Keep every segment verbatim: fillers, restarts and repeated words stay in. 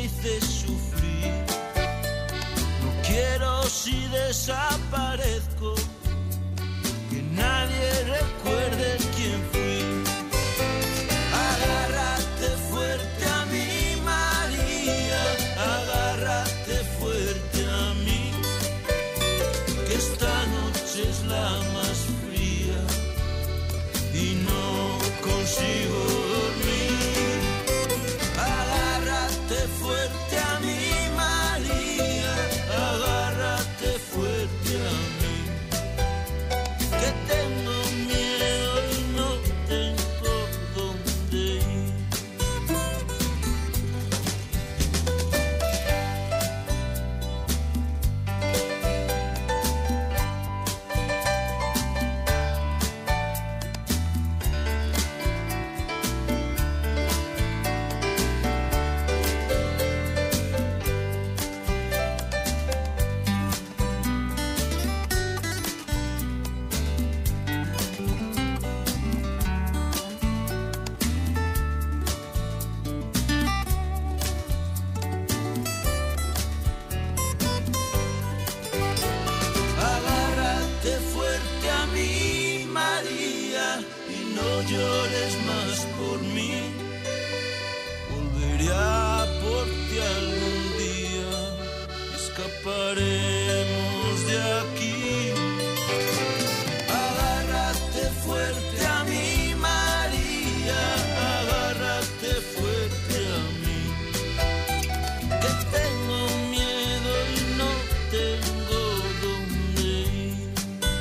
hice sufrir. No quiero si desaparezco que nadie recuerde quién fui. Agárrate fuerte a mí, María, agárrate fuerte a mí, que esta noche es la más fría y no consigo dormir. Agárrate fuerte a mí, María, agárrate fuerte a mí, que tengo miedo y no tengo dónde ir. Agárrate fuerte a mí, María, y no llores más por mí. Volveré a por ti algún día, escaparemos de aquí. Agárrate fuerte a mí, María, agárrate fuerte a mí, que tengo miedo y no tengo dónde ir.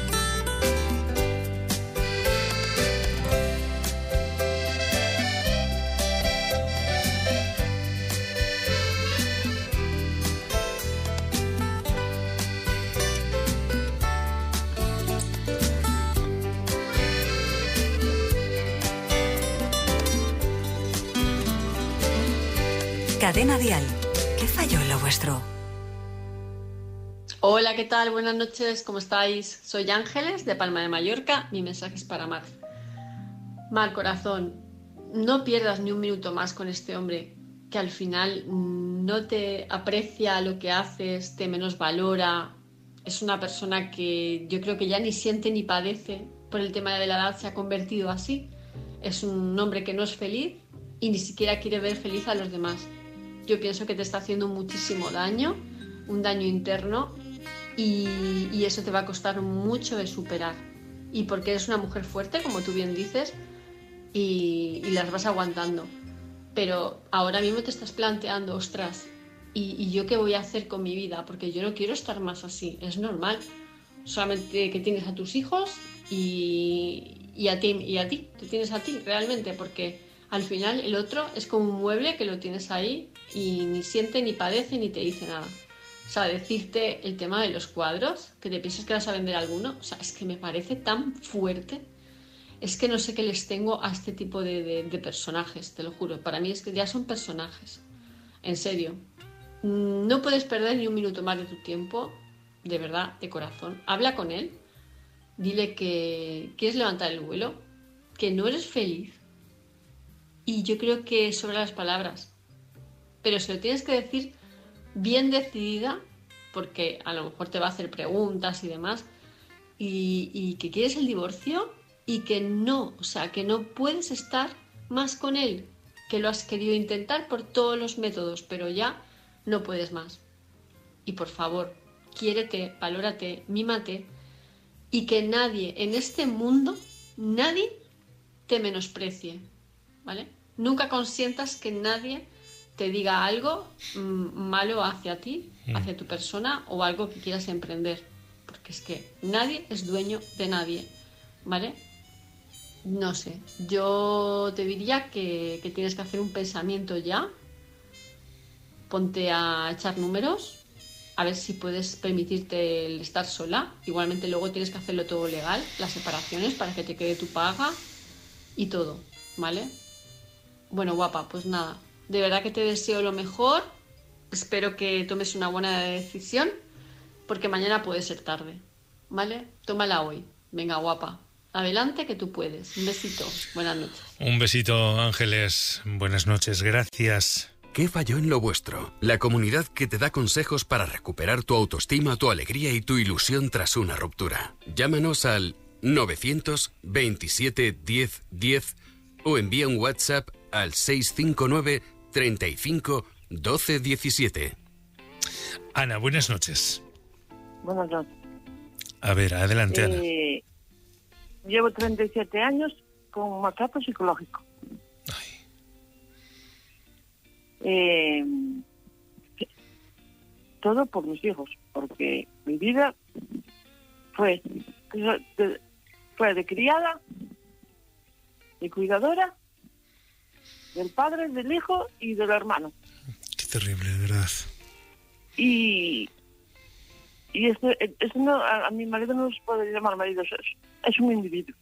Cadena Dial. ¿Qué falló en lo vuestro? Hola, ¿qué tal? Buenas noches, ¿cómo estáis? Soy Ángeles, de Palma de Mallorca. Mi mensaje es para Mar. Mar, corazón, no pierdas ni un minuto más con este hombre que al final no te aprecia lo que haces, te menosvalora. Es una persona que yo creo que ya ni siente ni padece por el tema de la edad, se ha convertido así. Es un hombre que no es feliz y ni siquiera quiere ver feliz a los demás. Yo pienso que te está haciendo muchísimo daño, un daño interno, y, y eso te va a costar mucho de superar. Y porque eres una mujer fuerte, como tú bien dices, y, y las vas aguantando. Pero ahora mismo te estás planteando, ostras, ¿y, ¿y yo qué voy a hacer con mi vida? Porque yo no quiero estar más así, es normal. Solamente que tienes a tus hijos y, y a ti, y a ti, te tienes a ti realmente, porque al final el otro es como un mueble que lo tienes ahí y ni siente, ni padece, ni te dice nada. O sea, decirte el tema de los cuadros, que te piensas que vas a vender alguno, o sea, es que me parece tan fuerte. Es que no sé qué les tengo a este tipo de, de, de personajes, te lo juro. Para mí es que ya son personajes. En serio. No puedes perder ni un minuto más de tu tiempo, de verdad, de corazón. Habla con él, dile que quieres levantar el vuelo, que no eres feliz. Y yo creo que sobran las palabras. Pero se lo tienes que decir bien decidida, porque a lo mejor te va a hacer preguntas y demás, y, y que quieres el divorcio y que no, o sea, que no puedes estar más con él, que lo has querido intentar por todos los métodos, pero ya no puedes más. Y por favor, quiérete, valórate, mímate, y que nadie en este mundo, nadie te menosprecie, ¿vale? Nunca consientas que nadie te diga algo mmm, malo hacia ti, mm. hacia tu persona, o algo que quieras emprender, porque es que nadie es dueño de nadie, ¿vale? No sé, yo te diría que, que tienes que hacer un pensamiento ya, ponte a echar números, a ver si puedes permitirte el estar sola. Igualmente luego tienes que hacerlo todo legal, las separaciones, para que te quede tu paga y todo, ¿vale? Bueno, guapa, pues nada, de verdad que te deseo lo mejor, espero que tomes una buena decisión, porque mañana puede ser tarde, ¿vale? Tómala hoy, venga, guapa, adelante que tú puedes. Un besito, buenas noches. Un besito, Ángeles, buenas noches, gracias ¿Qué falló en lo vuestro? La comunidad que te da consejos para recuperar tu autoestima, tu alegría y tu ilusión tras una ruptura. Llámanos al novecientos veintisiete diez diez o envía un WhatsApp al seiscientos cincuenta y nueve treinta y cinco doce diecisiete. Ana, buenas noches. Buenas noches. A ver, adelante, eh, Ana. Llevo treinta y siete años con maltrato psicológico. Eh, todo por mis hijos, porque mi vida fue de, fue de criada, de cuidadora, del padre, del hijo y del hermano. Qué terrible, de verdad. Y y este, este no, a, a mi marido no se puede llamar marido, es, es un individuo,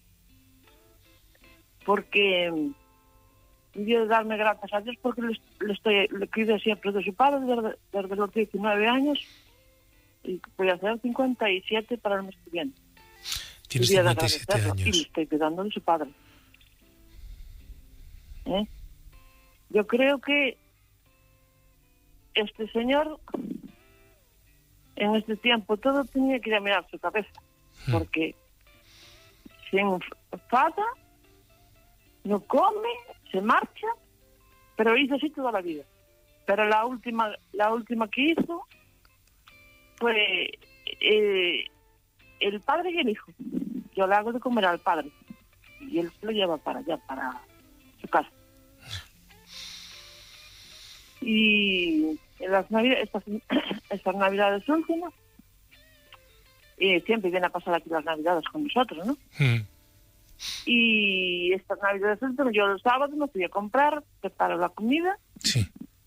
porque quiero darme gracias a Dios porque le, le estoy le cuido siempre de su padre desde, desde los diecinueve años y voy a hacer cincuenta y siete para el mes que viene. Tienes cincuenta y siete años. Y le estoy cuidando de su padre. ¿Eh? Yo creo que este señor en este tiempo todo tenía que ir a mirar su cabeza, hmm. porque se enfada, no come, se marcha, pero hizo así toda la vida. Pero la última la última que hizo fue eh, el padre y el hijo. Yo le hago de comer al padre y él lo lleva para allá, para su casa. Y en las navidades, estas, estas navidades últimas, eh, siempre viene a pasar aquí las navidades con nosotros, ¿no? Mm. Y estas navidades últimas, yo los sábados me fui a comprar, preparo la comida. Sí.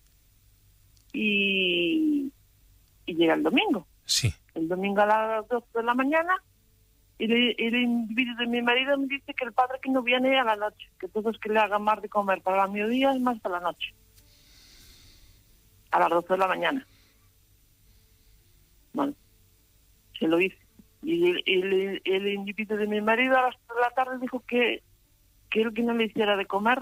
Y, y llega el domingo. Sí. El domingo a las dos de la mañana, y el, el individuo de mi marido me dice que el padre que no viene a la noche, que todo es que le haga más de comer para el mediodía y más para la noche. A las doce de la mañana. Bueno, se lo hice. Y el, el, el individuo de mi marido a las tres de la tarde dijo que, que él que no le hiciera de comer,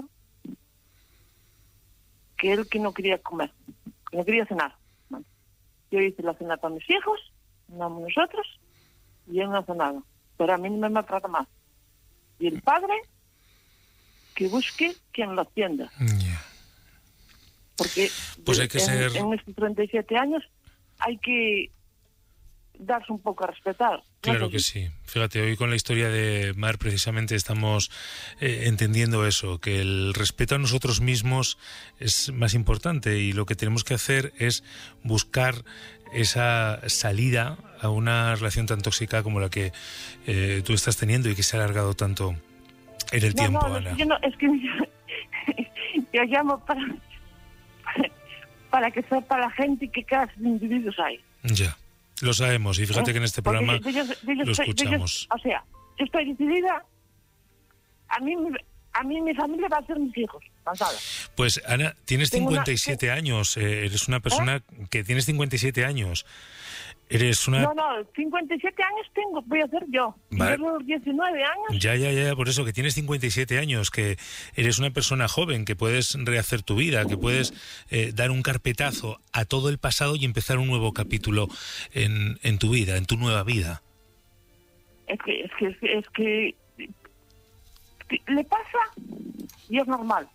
que él que no quería comer, que no quería cenar. Bueno, yo hice la cena con mis hijos, cenamos nosotros, y él no ha cenado. Pero a mí no me maltrata más. Y el padre, que busque quien lo atienda. Yeah. Porque pues hay que en, ser... en estos treinta y siete años hay que darse un poco a respetar. Claro ¿no? que sí. Fíjate, hoy con la historia de Mar precisamente estamos eh, entendiendo eso, que el respeto a nosotros mismos es más importante y lo que tenemos que hacer es buscar esa salida a una relación tan tóxica como la que eh, tú estás teniendo y que se ha alargado tanto en el no, tiempo, no, Ana. Yo no, es que yo, yo llamo para, para que sepa la gente que clases de individuos hay. Ya. Lo sabemos, y fíjate ¿Eh? que en este Porque programa yo, yo, yo, yo lo estoy, escuchamos. Yo, o sea, yo estoy decidida, a mí, a mí mi familia va a ser mis hijos, cansada. Pues Ana, tienes Tengo cincuenta y siete una... años, eh, eres una persona ¿Eh? que tienes cincuenta y siete años. Eres una... No, no, cincuenta y siete años tengo, voy a ser yo. Vale. Yo los diecinueve años. Ya, ya, ya, por eso, que tienes cincuenta y siete años, que eres una persona joven, que puedes rehacer tu vida, que puedes eh, dar un carpetazo a todo el pasado y empezar un nuevo capítulo en, en tu vida, en tu nueva vida. Es que, es que, es que, es que, que le pasa y es normal.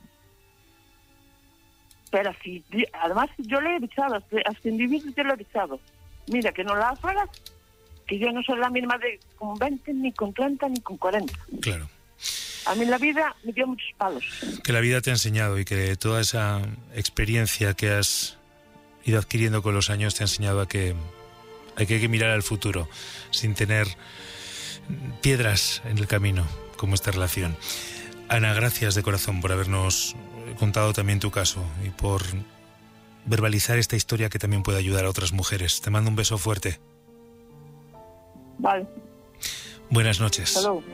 Pero si, además yo le he avisado, a este individuo yo le he avisado. Mira, que no la hagas, que yo no soy la misma de con veinte, ni con treinta, ni con cuarenta. Claro. A mí la vida me dio muchos palos. Que la vida te ha enseñado y que toda esa experiencia que has ido adquiriendo con los años te ha enseñado a que hay que, hay que mirar al futuro sin tener piedras en el camino, como esta relación. Ana, gracias de corazón por habernos contado también tu caso y por verbalizar esta historia que también puede ayudar a otras mujeres. Te mando un beso fuerte. Vale. Buenas noches. Hello.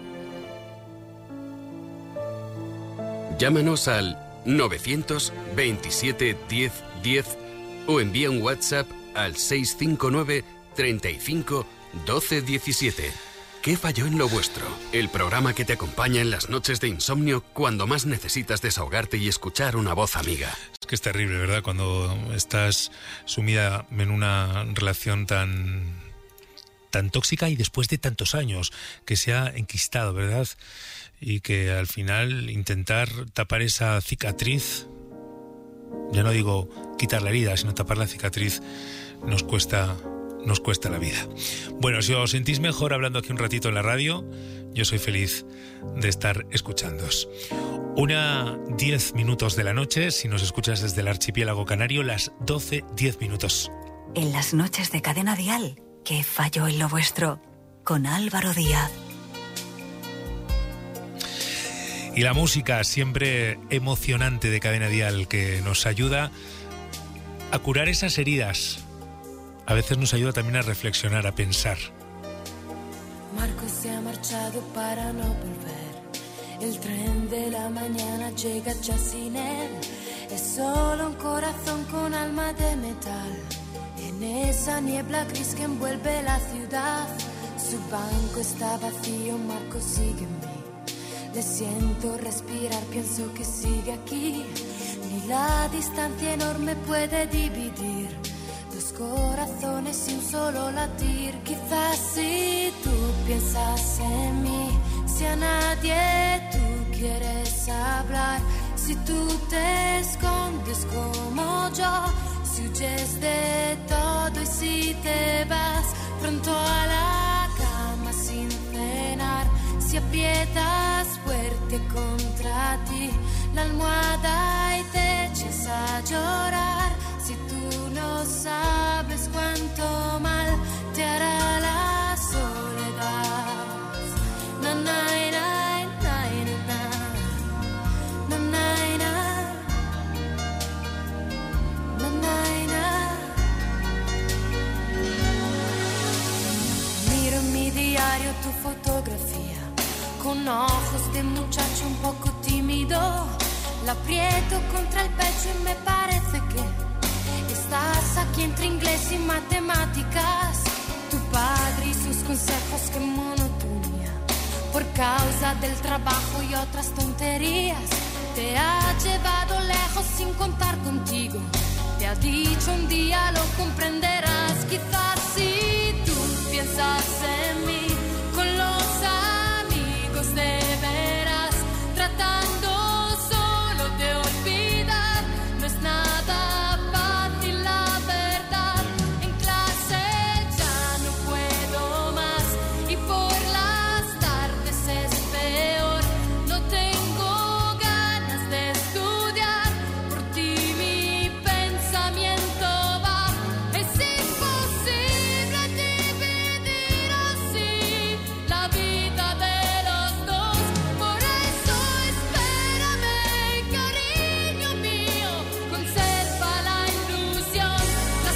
Llámanos al novecientos veintisiete diez diez o envía un WhatsApp al seiscientos cincuenta y nueve treinta y cinco doce diecisiete. ¿Qué falló en lo vuestro? El programa que te acompaña en las noches de insomnio cuando más necesitas desahogarte y escuchar una voz amiga. Es que es terrible, ¿verdad? Cuando estás sumida en una relación tan, tan tóxica y después de tantos años que se ha enquistado, ¿verdad? Y que al final intentar tapar esa cicatriz, ya no digo quitar la herida, sino tapar la cicatriz, nos cuesta... nos cuesta la vida. Bueno, si os sentís mejor hablando aquí un ratito en la radio, yo soy feliz de estar escuchándoos. Una diez minutos de la noche, si nos escuchas desde el archipiélago canario, las doce diez minutos. En las noches de Cadena Dial, ¿qué falló en lo vuestro? Con Álvaro Díaz. Y la música siempre emocionante de Cadena Dial, que nos ayuda a curar esas heridas. A veces nos ayuda también a reflexionar, a pensar. Marco se ha marchado para no volver. El tren de la mañana llega ya sin él. Es solo un corazón con alma de metal. En esa niebla gris que envuelve la ciudad. Su banco está vacío, Marco sigue en mí. Le siento respirar, pienso que sigue aquí. Ni la distancia enorme puede dividir dos corazones y un solo latir. Quizás si tú piensas en mí, si a nadie tú quieres hablar, si tú te escondes como yo, si huyes de todo y si te vas pronto a la cama sin cenar, si aprietas fuerte contra ti la almohada y te echas a llorar, si tú no sabes cuánto mal te hará la soledad. Na, na, na, na, na, na, na, na, na, na. Miro en mi diario tu fotografía, con ojos de muchacho un poco tímido. La aprieto contra el pecho y me parece que estás aquí entre inglés y matemáticas. Tu padre y sus consejos, qué monotonía. Por causa del trabajo y otras tonterías, te ha llevado lejos sin contar contigo. Te ha dicho un día lo comprenderás. Quizás si tú piensas en mí, con los amigos de veras, tratando solo de olvidar, no es nada fácil la verdad. En clase ya no puedo más y por las tardes es peor. No tengo ganas de estudiar, por ti mi pensamiento va. Es imposible dividir así la vida de los dos. Por eso espérame, cariño mío, conserva la ilusión, la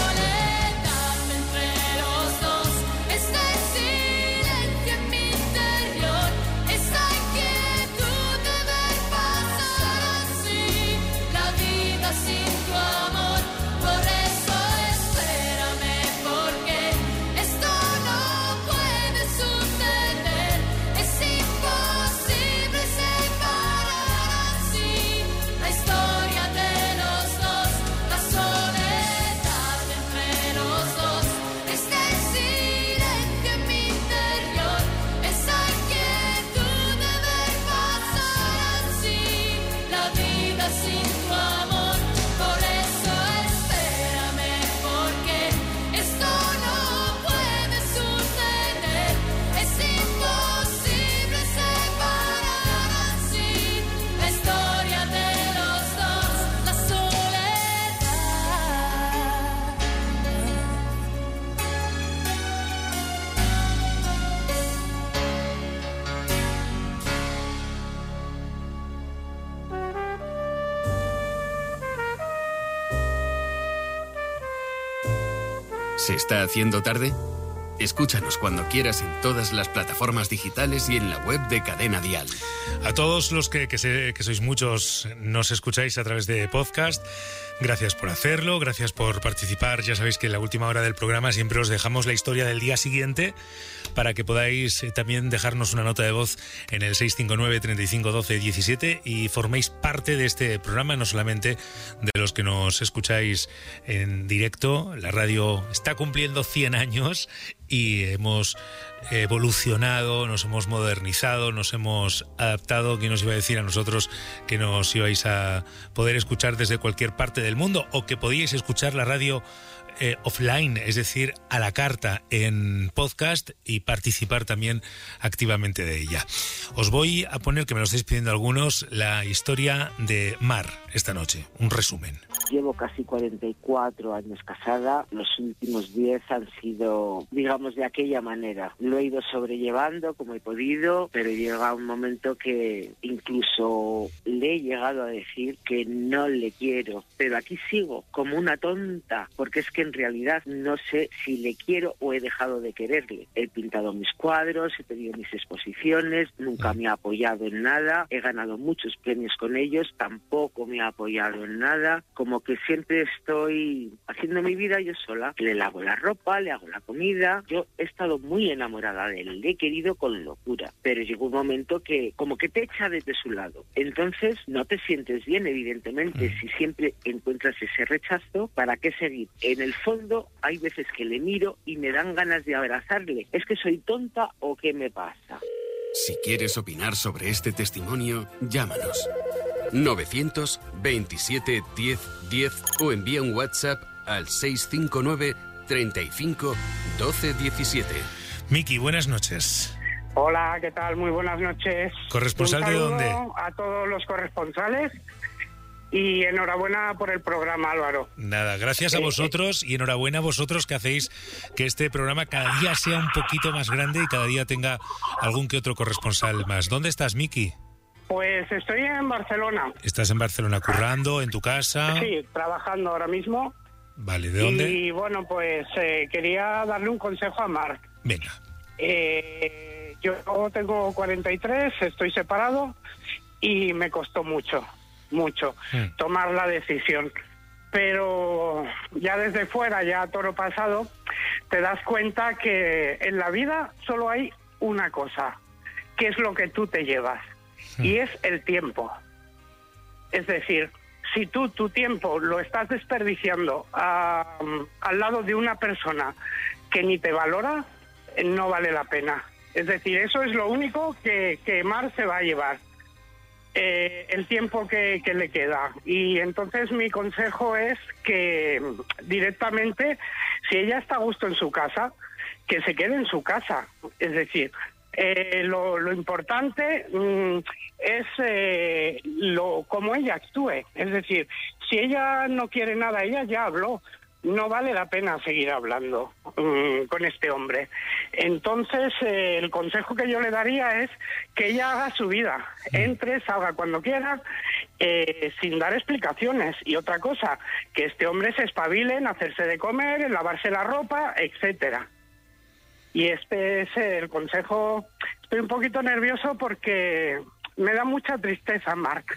soledad entre los dos. Este silencio en mi interior, esa inquietud de ver pasar así la vida sin tu amor. Por eso espérame, porque esto no puede suceder. Es imposible separar así la historia de los dos, la soledad entre los dos. Este silencio en mi interior, esa inquietud de ver pasar así la vida sin tu amor. Por eso espérame, porque esto no puede suceder. Es imposible separar así la historia de los dos, la soledad. ¿Se está haciendo tarde? Escúchanos cuando quieras en todas las plataformas digitales y en la web de Cadena Dial. A todos los que, que sé que sois muchos, nos escucháis a través de podcast, Gracias por hacerlo, gracias por participar. Ya sabéis que en la última hora del programa siempre os dejamos la historia del día siguiente para que podáis eh, también dejarnos una nota de voz en el seis cinco nueve, treinta y cinco, doce, diecisiete y forméis parte de este programa, no solamente de los que nos escucháis en directo. La radio está cumpliendo cien años y hemos evolucionado, nos hemos modernizado, nos hemos adaptado. ¿Quién nos iba a decir a nosotros que nos ibais a poder escuchar desde cualquier parte del mundo o que podíais escuchar la radio eh, offline, es decir, a la carta en podcast y participar también activamente de ella? Os voy a poner, que me lo estáis pidiendo algunos, la historia de Mar esta noche, un resumen. Llevo casi cuarenta y cuatro años casada. Los últimos diez han sido, digamos, de aquella manera. Lo he ido sobrellevando como he podido, pero llega un momento que incluso le he llegado a decir que no le quiero. Pero aquí sigo como una tonta, porque es que en realidad no sé si le quiero o he dejado de quererle. He pintado mis cuadros, he tenido mis exposiciones, nunca me ha apoyado en nada. He ganado muchos premios con ellos, tampoco me ha apoyado en nada. Como que siempre estoy haciendo mi vida yo sola. Le lavo la ropa, le hago la comida. Yo he estado muy enamorada de él, le he querido con locura, pero llegó un momento que como que te echa desde su lado. Entonces no te sientes bien, evidentemente. Si siempre encuentras ese rechazo, ¿para qué seguir? En el fondo hay veces que le miro y me dan ganas de abrazarle. ¿Es que soy tonta o qué me pasa? Si quieres opinar sobre este testimonio, llámanos novecientos veintisiete diez diez o envía un WhatsApp al seis cinco nueve, treinta y cinco, doce, diecisiete. Miki, buenas noches. Hola, ¿qué tal? Muy buenas noches. ¿Corresponsal Un de saludo dónde? A todos los corresponsales y enhorabuena por el programa, Álvaro. Nada, gracias a vosotros y enhorabuena a vosotros que hacéis que este programa cada día sea un poquito más grande y cada día tenga algún que otro corresponsal más. ¿Dónde estás, Miki? Pues estoy en Barcelona. ¿Estás en Barcelona currando, en tu casa? Sí, trabajando ahora mismo. Vale, ¿de dónde? Y bueno, pues eh, quería darle un consejo a Marc. Venga. Eh, yo tengo cuarenta y tres, estoy separado y me costó mucho, mucho mm. tomar la decisión. Pero ya desde fuera, ya a toro pasado, te das cuenta que en la vida solo hay una cosa, que es lo que tú te llevas. Y es el tiempo. Es decir, si tú tu tiempo lo estás desperdiciando a, al lado de una persona que ni te valora, no vale la pena. Es decir, eso es lo único que, que Mar se va a llevar, eh, el tiempo que, que le queda. Y entonces mi consejo es que directamente, si ella está a gusto en su casa, que se quede en su casa. Es decir, Eh, lo, lo importante mm, es eh, lo cómo ella actúe. Es decir, si ella no quiere nada, ella ya habló, no vale la pena seguir hablando mm, con este hombre. Entonces eh, el consejo que yo le daría es que ella haga su vida, entre, salga cuando quiera, eh, sin dar explicaciones. Y otra cosa, que este hombre se espabile en hacerse de comer, en lavarse la ropa, etcétera. Y este es el consejo. Estoy un poquito nervioso porque me da mucha tristeza, Marc.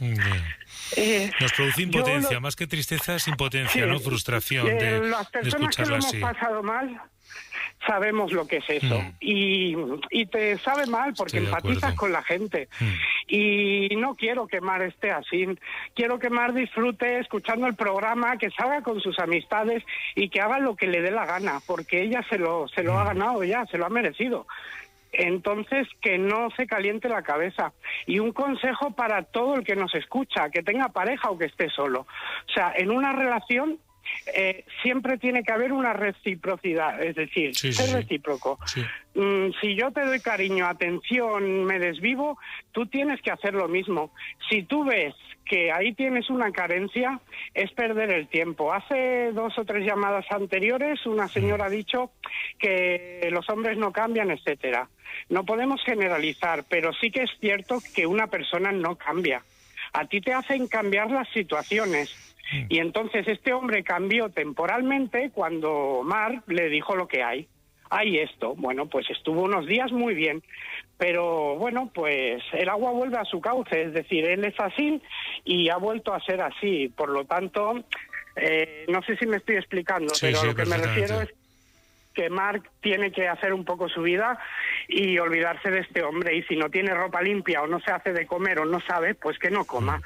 Eh, Nos produce impotencia, lo, más que tristeza es impotencia, sí, ¿no? Frustración eh, de, las de personas que lo hemos así. pasado mal sabemos lo que es eso. Mm. Y, y te sabe mal porque empatizas con la gente. Mm. Y no quiero que Mar esté así. Quiero que Mar disfrute escuchando el programa, que salga con sus amistades y que haga lo que le dé la gana, porque ella se lo, se lo mm. ha ganado ya, se lo ha merecido. Entonces, que no se caliente la cabeza. Y un consejo para todo el que nos escucha, que tenga pareja o que esté solo. O sea, en una relación eh, siempre tiene que haber una reciprocidad, es decir, sí, ser sí, recíproco. Sí. Mm, si yo te doy cariño, atención, me desvivo, tú tienes que hacer lo mismo. Si tú ves que ahí tienes una carencia, es perder el tiempo. Hace dos o tres llamadas anteriores una señora ha dicho que los hombres no cambian, etcétera. No podemos generalizar, pero sí que es cierto que una persona no cambia. A ti te hacen cambiar las situaciones. Y entonces este hombre cambió temporalmente cuando Mar le dijo lo que hay. Hay esto. Bueno, pues estuvo unos días muy bien. Pero bueno, pues el agua vuelve a su cauce. Es decir, él es así y ha vuelto a ser así. Por lo tanto, Eh, no sé si me estoy explicando, Sí, pero sí, a lo que me refiero es que Mark tiene que hacer un poco su vida y olvidarse de este hombre. Y si no tiene ropa limpia o no se hace de comer o no sabe, pues que no coma.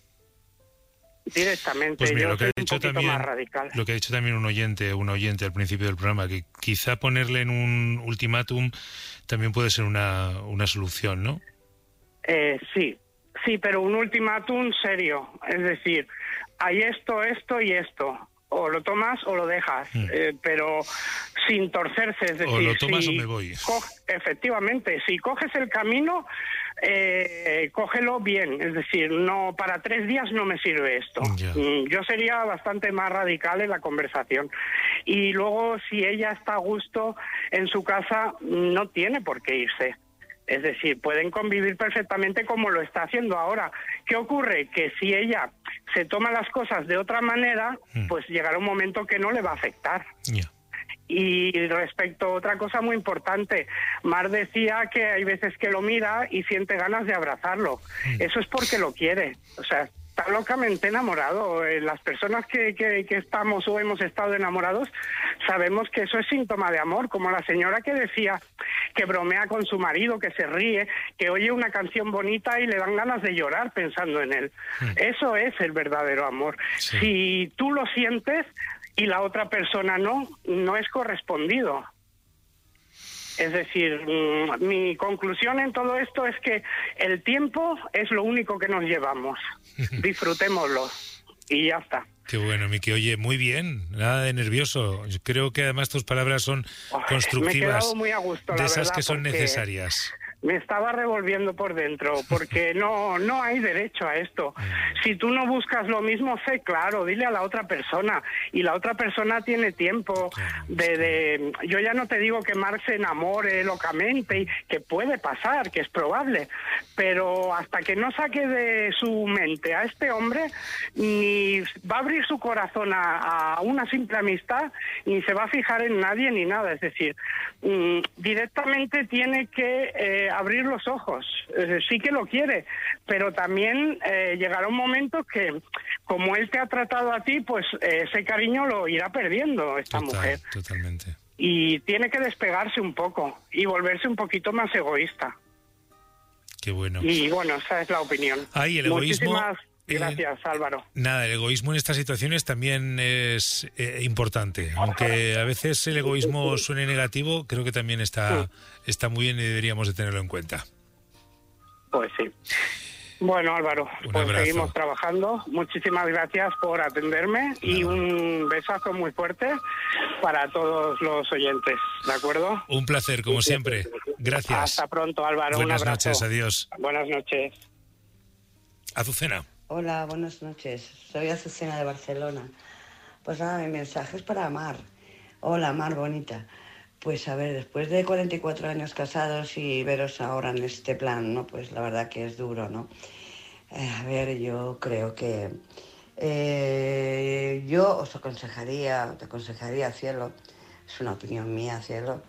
Mm. Directamente. Pues mira, yo lo que soy ha dicho un poquito también, más radical. lo que ha dicho también un oyente, un oyente al principio del programa, que quizá ponerle en un ultimátum también puede ser una, una solución, ¿no? Eh, sí, sí, pero un ultimátum serio. Es decir, hay esto, esto y esto. O lo tomas o lo dejas, mm. eh, pero sin torcerse. Es decir, o lo tomas si o me voy. Efectivamente, si coges el camino, eh, cógelo bien. Es decir, no para tres días no me sirve esto. Ya. Yo sería bastante más radical en la conversación. Y luego, si ella está a gusto en su casa, no tiene por qué irse. Es decir, pueden convivir perfectamente como lo está haciendo ahora. ¿Qué ocurre? Que si ella se toma las cosas de otra manera, mm. pues llegará un momento que no le va a afectar. Yeah. Y respecto a otra cosa muy importante, Mar decía que hay veces que lo mira y siente ganas de abrazarlo. Mm. Eso es porque lo quiere. O sea, está locamente enamorado. Las personas que, que, que estamos o hemos estado enamorados sabemos que eso es síntoma de amor, como la señora que decía que bromea con su marido, que se ríe, que oye una canción bonita y le dan ganas de llorar pensando en él. Sí. Eso es el verdadero amor. Sí. Si tú lo sientes y la otra persona no, no es correspondido. Es decir, mi conclusión en todo esto es que el tiempo es lo único que nos llevamos. Disfrutémoslo y ya está. Qué bueno, Miki. Oye, muy bien, nada de nervioso. Yo creo que además tus palabras son constructivas, me he quedado muy a gusto, de esas verdad, que son necesarias. Me estaba revolviendo por dentro, porque no no hay derecho a esto. Si tú no buscas lo mismo, sé claro, dile a la otra persona, y la otra persona tiene tiempo de... de yo ya no te digo que Marc se enamore locamente, y que puede pasar, que es probable, pero hasta que no saque de su mente a este hombre, ni va a abrir su corazón a, a una simple amistad, ni se va a fijar en nadie ni nada. Es decir, mmm, directamente tiene que... Eh, abrir los ojos. Eh, sí que lo quiere, pero también eh, llegará un momento que, como él te ha tratado a ti, pues eh, ese cariño lo irá perdiendo esta Total, mujer. Totalmente. Y tiene que despegarse un poco y volverse un poquito más egoísta. Qué bueno. Y bueno, esa es la opinión. Ay, el egoísmo... Muchísimas gracias, eh, Álvaro. Nada, el egoísmo en estas situaciones también es eh, importante. Aunque a veces el egoísmo suene negativo, creo que también está, está muy bien y deberíamos de tenerlo en cuenta. Pues sí. Bueno, Álvaro, un pues abrazo. Seguimos trabajando. Muchísimas gracias por atenderme y un besazo muy fuerte para todos los oyentes, ¿de acuerdo? Un placer, como siempre. Gracias. Hasta pronto, Álvaro. Buenas un abrazo. noches, adiós. Buenas noches. Azucena. Hola, buenas noches. Soy Azucena de Barcelona. Pues nada, mi mensaje es para Mar. Hola, Mar, bonita. Pues a ver, después de cuarenta y cuatro años casados y veros ahora en este plan, ¿no? Pues la verdad que es duro, ¿no? Eh, a ver, yo creo que... Eh, yo os aconsejaría, te aconsejaría, Cielo, es una opinión mía, Cielo,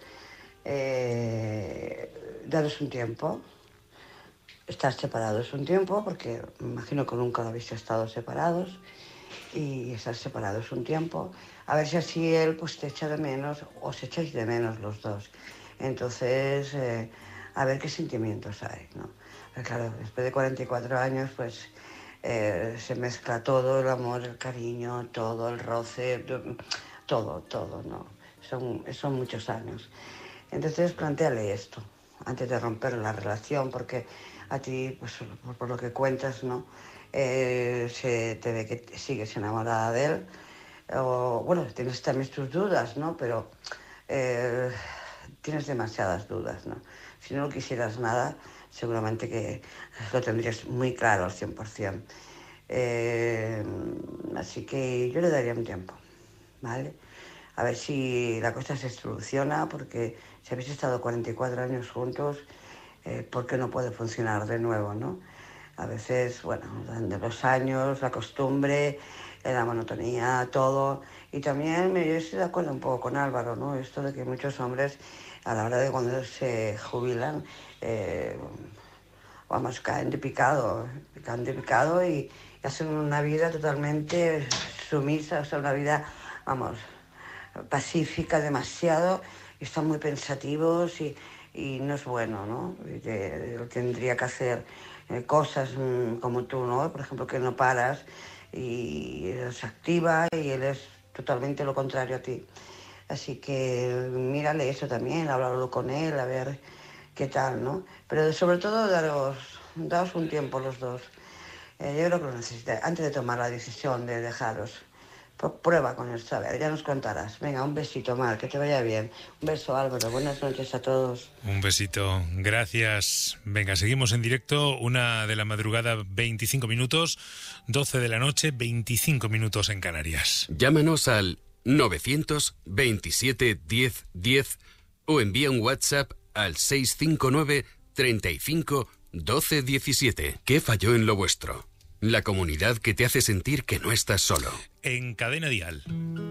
eh, daros un tiempo. Estar separados un tiempo, porque me imagino que nunca habéis estado separados, y estar separados un tiempo, a ver si así él pues te echa de menos, os echáis de menos los dos. Entonces, eh, a ver qué sentimientos hay, ¿no? Pero claro, después de cuarenta y cuatro años, pues eh, se mezcla todo, el amor, el cariño, todo, el roce, todo, todo, ¿no? Son, son muchos años. Entonces, plantéale esto, antes de romper la relación, porque a ti, pues por, por lo que cuentas, ¿no? Eh, se te ve que sigues enamorada de él. O, bueno, tienes también tus dudas, ¿no? Pero eh, tienes demasiadas dudas, ¿no? Si no quisieras nada, seguramente que lo tendrías muy claro al cien por ciento. Eh, así que yo le daría un tiempo, ¿vale? A ver si la cosa se soluciona, porque si habéis estado cuarenta y cuatro años juntos, Eh, ¿por qué no puede funcionar de nuevo, no? A veces, bueno, de los años, la costumbre, la monotonía, todo. Y también me, yo estoy de acuerdo un poco con Álvaro, ¿no? Esto de que muchos hombres, a la hora de cuando se jubilan, eh, vamos, caen de picado, caen de picado y hacen una vida totalmente sumisa, o sea, una vida, vamos, pacífica demasiado, y están muy pensativos y, y no es bueno, ¿no? Y que, él tendría que hacer eh, cosas mm, como tú, ¿no? Por ejemplo, que no paras y se activa, y él es totalmente lo contrario a ti. Así que mírale eso también, háblalo con él, a ver qué tal, ¿no? Pero sobre todo daros, daos un tiempo los dos. Eh, yo creo que lo necesitáis, antes de tomar la decisión de dejaros. Prueba con esto, a ver, ya nos contarás. Venga, un besito, Mar, que te vaya bien. Un beso, Álvaro, buenas noches a todos. Un besito, gracias. Venga, seguimos en directo, una de la madrugada, veinticinco minutos, doce de la noche, veinticinco minutos en Canarias. Llámanos al novecientos veintisiete diez diez o envía un WhatsApp al seiscientos cincuenta y nueve treinta y cinco doce diecisiete. ¿Qué falló en lo vuestro? La comunidad que te hace sentir que no estás solo. En Cadena Dial.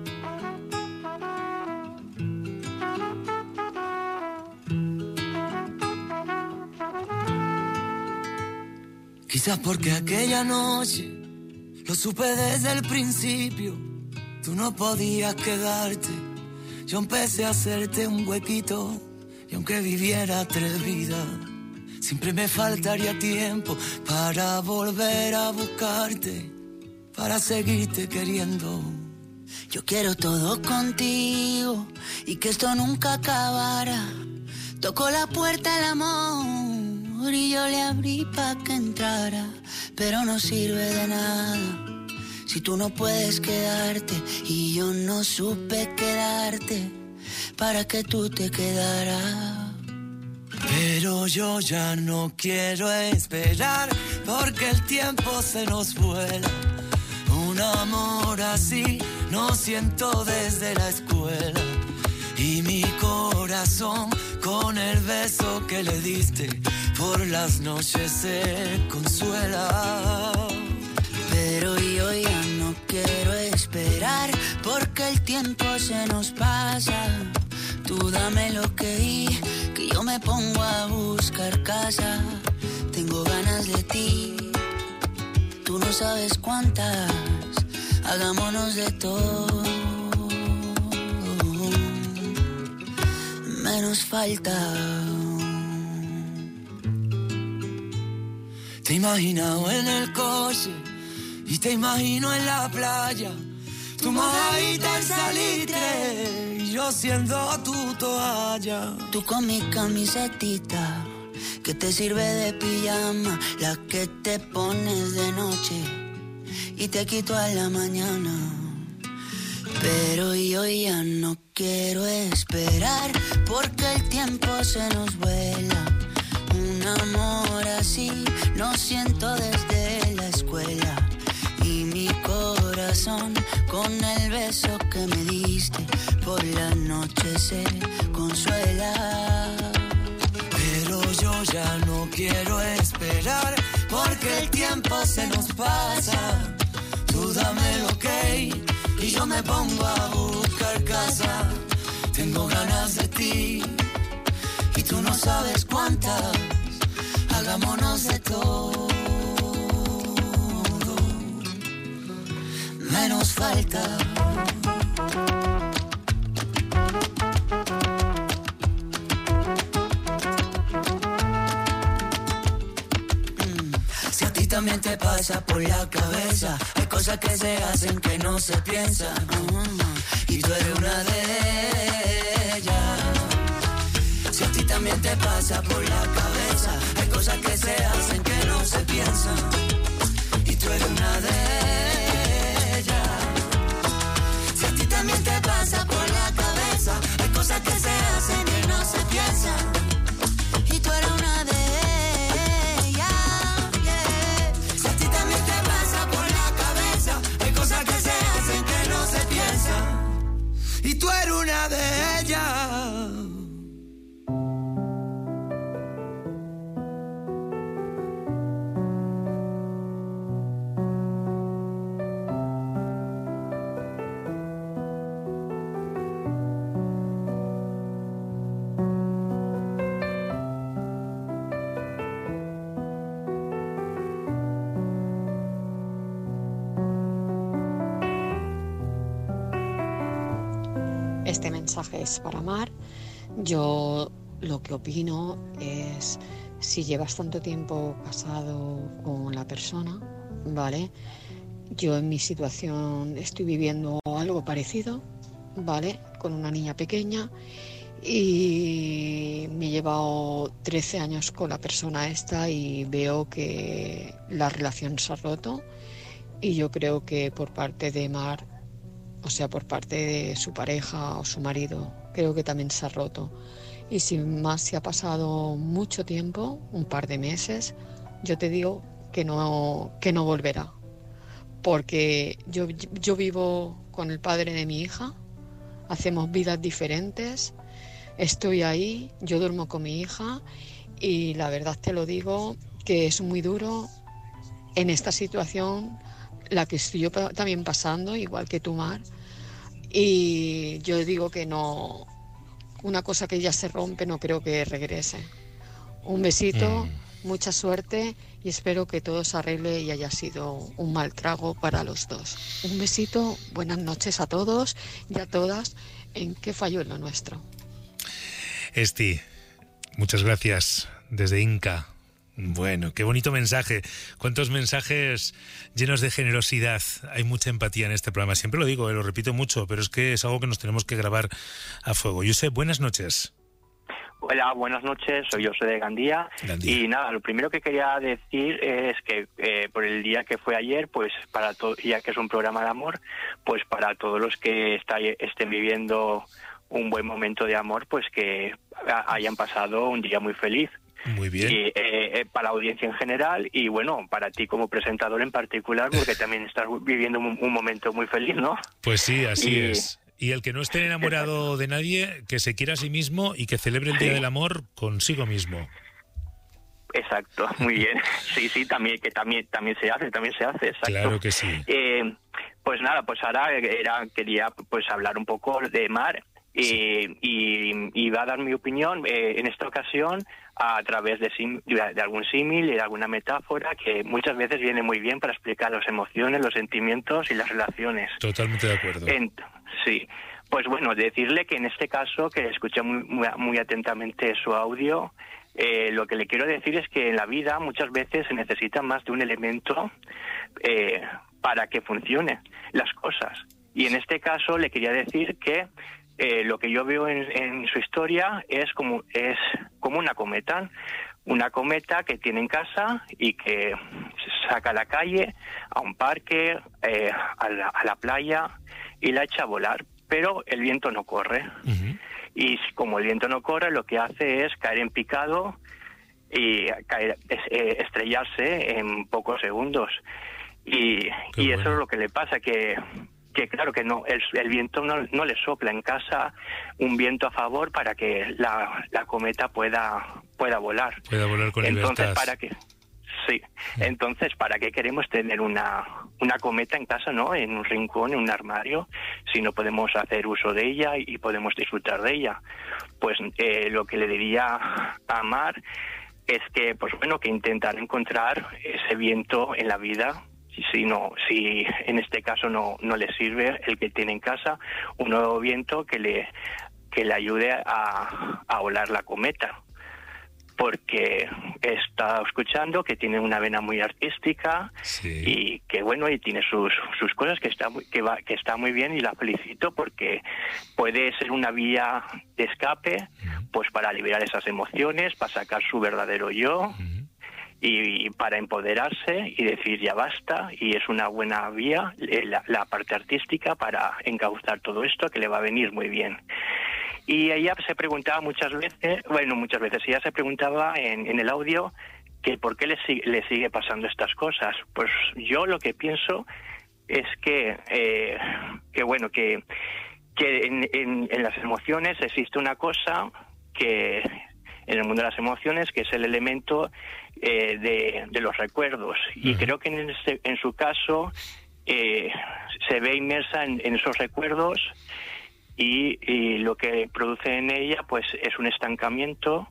Quizás porque aquella noche lo supe desde el principio. Tú no podías quedarte. Yo empecé a hacerte un huequito. Y aunque viviera tres vidas, siempre me faltaría tiempo para volver a buscarte, para seguirte queriendo. Yo quiero todo contigo y que esto nunca acabara. Tocó la puerta el amor y yo le abrí pa' que entrara, pero no sirve de nada si tú no puedes quedarte y yo no supe quedarte para que tú te quedaras. Pero yo ya no quiero esperar porque el tiempo se nos vuela. Un amor así no siento desde la escuela. Y mi corazón con el beso que le diste por las noches se consuela. Pero yo ya no quiero esperar porque el tiempo se nos pasa. Tú dame lo que di, que yo me pongo a buscar casa. Tengo ganas de ti, tú no sabes cuántas. Hagámonos de todo, menos falta. Te he imaginado en el coche y te imagino en la playa. Tu mojadita en salitre y yo siendo tu toalla. Tú con mi camisetita que te sirve de pijama, la que te pones de noche y te quito a la mañana. Pero yo ya no quiero esperar porque el tiempo se nos vuela. Un amor así no siento desde la escuela. Y mi corazón con el beso que me diste por la noche se consuela. Pero yo ya no quiero esperar porque el tiempo se nos pasa. Tú dame el ok y yo me pongo a buscar casa. Tengo ganas de ti y tú no sabes cuántas. Hagámonos de todo, menos falta. Mm. Si a ti también te pasa por la cabeza, hay cosas que se hacen que no se piensan. Uh-huh. Y tú eres una de ellas. Si a ti también te pasa por la cabeza, hay cosas que se hacen que no se piensan. Y tú eres una de ellas. Si a ti también te pasa por la cabeza, hay cosas que se hacen que no se piensan. Y tú eres una de ellas, yeah. Si a ti también te pasa por la cabeza, hay cosas que se hacen que no se piensan. Y tú eres una de ellas. Este mensaje es para Mar. Yo lo que opino es, si llevas tanto tiempo casado con la persona, ¿vale? Yo en mi situación estoy viviendo algo parecido, ¿vale? Con una niña pequeña y me he llevado trece años con la persona esta y veo que la relación se ha roto, y yo creo que por parte de Mar, o sea, por parte de su pareja o su marido, creo que también se ha roto. Y si más se ha pasado mucho tiempo, un par de meses, yo te digo que no, que no volverá. Porque yo, yo vivo con el padre de mi hija, hacemos vidas diferentes, estoy ahí, yo duermo con mi hija y la verdad te lo digo que es muy duro en esta situación la que estoy yo también pasando, igual que tú, Mar. Y yo digo que no, una cosa que ya se rompe no creo que regrese. Un besito, mm. mucha suerte y espero que todo se arregle y haya sido un mal trago para los dos. Un besito, buenas noches a todos y a todas en Qué falló en lo nuestro. Esti, muchas gracias desde Inca. Bueno, qué bonito mensaje. Cuántos mensajes llenos de generosidad. Hay mucha empatía en este programa. Siempre lo digo, eh, lo repito mucho, pero es que es algo que nos tenemos que grabar a fuego. Josep, buenas noches. Hola, buenas noches. Soy José de Gandía. Gandía. Y nada, lo primero que quería decir es que eh, por el día que fue ayer, pues para todo, ya que es un programa de amor, pues para todos los que está, estén viviendo un buen momento de amor, pues que hayan pasado un día muy feliz. Muy bien. Y, eh, eh, para la audiencia en general y bueno, para ti como presentador en particular, porque también estás viviendo un, un momento muy feliz, ¿no? Pues sí, así y, es. Y el que no esté enamorado exacto. de nadie, que se quiera a sí mismo y que celebre el sí. Día del Amor consigo mismo. Exacto, muy bien. Sí, sí, también que también también se hace, también se hace, exacto. Claro que sí. Eh, pues nada, pues ahora era quería pues hablar un poco de Mar. Y, y, y va a dar mi opinión eh, en esta ocasión a través de, sim, de algún símil y de alguna metáfora que muchas veces viene muy bien para explicar las emociones, los sentimientos y las relaciones. Totalmente de acuerdo. En, sí, pues bueno, decirle que en este caso, que escuché muy, muy, muy atentamente su audio, eh, lo que le quiero decir es que en la vida muchas veces se necesita más de un elemento eh, para que funcione las cosas. Y en este caso le quería decir que Eh, lo que yo veo en, en su historia es como es como una cometa, una cometa que tiene en casa y que se saca a la calle, a un parque, eh, a, la, a la playa y la echa a volar, pero el viento no corre. Uh-huh. Y como el viento no corre, lo que hace es caer en picado y caer, es, eh, estrellarse en pocos segundos. Y, y bueno. Eso es lo que le pasa, que que claro que no, el, el viento no, no le sopla en casa un viento a favor para que la, la cometa pueda pueda volar. Pueda volar con entonces, libertad. ¿para qué? Sí. Mm. Entonces, ¿para qué queremos tener una una cometa en casa, no? En un rincón, en un armario, si no podemos hacer uso de ella y podemos disfrutar de ella. Pues eh, lo que le diría a Mar es que, pues bueno, que intentar encontrar ese viento en la vida. Si no, si en este caso no no le sirve el que tiene en casa, un nuevo viento que le que le ayude a, a volar la cometa, porque he estado escuchando que tiene una vena muy artística sí. y que bueno y tiene sus sus cosas que está muy, que va que está muy bien y la felicito porque puede ser una vía de escape, uh-huh. pues para liberar esas emociones, para sacar su verdadero yo. Uh-huh. Y para empoderarse y decir ya basta, y es una buena vía la, la parte artística para encauzar todo esto que le va a venir muy bien. Y ella se preguntaba muchas veces, bueno, muchas veces, ella se preguntaba en, en el audio que por qué le, le sigue pasando estas cosas. Pues yo lo que pienso es que, eh, que bueno, que, que en, en, en las emociones existe una cosa que en el mundo de las emociones, que es el elemento eh, de, de los recuerdos. Y uh-huh. creo que en, este, en su caso eh, se ve inmersa en, en esos recuerdos y, y lo que produce en ella pues es un estancamiento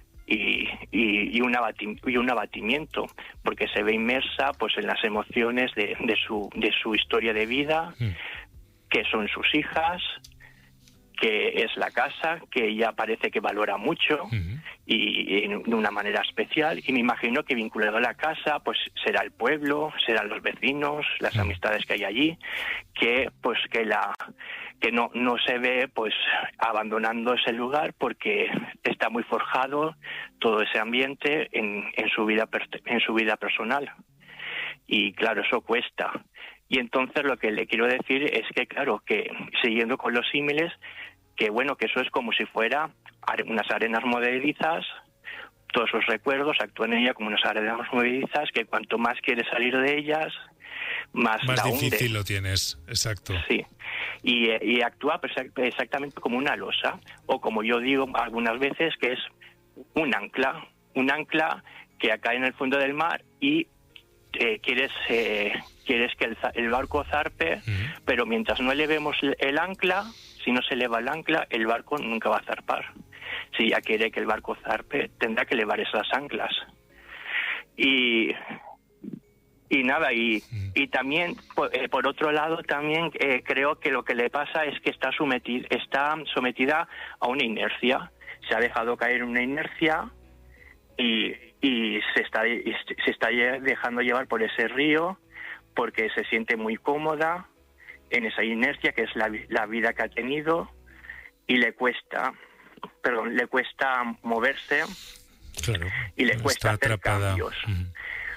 y, y, y, un, abati, y un abatimiento, porque se ve inmersa pues en las emociones de, de, su, de su historia de vida, uh-huh. que son sus hijas, que es la casa, que ella parece que valora mucho uh-huh. y, y de una manera especial, y me imagino que vinculado a la casa pues será el pueblo, serán los vecinos, las uh-huh. amistades que hay allí, que pues que la que no no se ve pues abandonando ese lugar, porque está muy forjado todo ese ambiente en, en su vida en su vida personal, y claro, eso cuesta. Y entonces lo que le quiero decir es que, claro, que siguiendo con los símiles, que bueno, que eso es como si fuera unas arenas movedizas, todos esos recuerdos actúan en ella como unas arenas movedizas, que cuanto más quieres salir de ellas, más, más la difícil hunde. Lo tienes, exacto. Sí, y, y actúa exactamente como una losa, o como yo digo algunas veces, que es un ancla, un ancla que cae en el fondo del mar y eh, quieres... Eh, quieres que el, el barco zarpe, uh-huh. pero mientras no elevemos el ancla, si no se eleva el ancla, el barco nunca va a zarpar. Si ella quiere que el barco zarpe, tendrá que elevar esas anclas. Y, y nada, y, uh-huh. y también, por, eh, por otro lado, también eh, creo que lo que le pasa es que está, sometida, está sometida a una inercia. Se ha dejado caer una inercia y, y se está, y se está dejando llevar por ese río, porque se siente muy cómoda en esa inercia que es la, la vida que ha tenido, y le cuesta, perdón, le cuesta moverse, claro, y le cuesta hacer atrapada. cambios. Uh-huh.